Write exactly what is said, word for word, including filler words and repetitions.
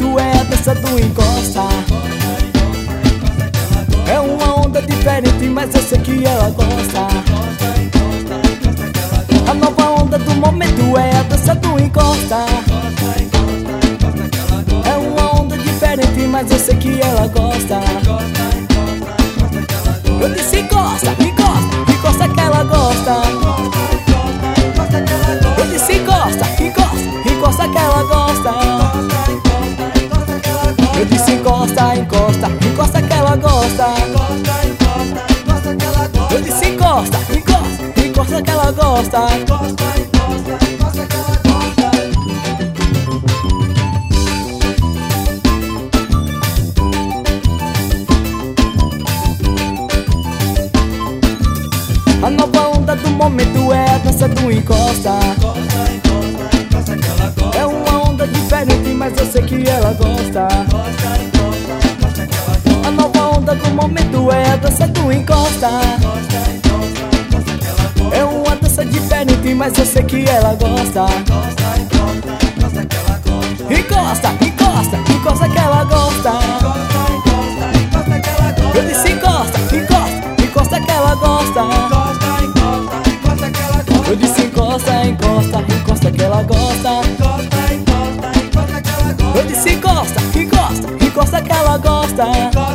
momento é a dança do encosta. É uma onda diferente, mas eu sei que ela gosta. A nova onda do momento é a dança do encosta. É uma onda diferente, mas eu sei que ela gosta. Eu disse encosta, encosta, encosta que ela gosta. Eu disse encosta, encosta, encosta que ela gosta. Eu disse encosta, encosta, encosta que ela gosta. Eu disse encosta, encosta, encosta que ela gosta. A nova onda do momento é a dança do encosta. É uma onda diferente, mas eu sei que ela gosta. A nova onda do momento é a dança do encosta. É uma dança diferente, mas eu sei que ela gosta. Encosta, encosta, encosta que ela gosta. Eu disse encosta, encosta, encosta que ela gosta. Eu disse encosta, encosta, encosta que ela gosta. Eu disse encosta, encosta, encosta que ela gosta.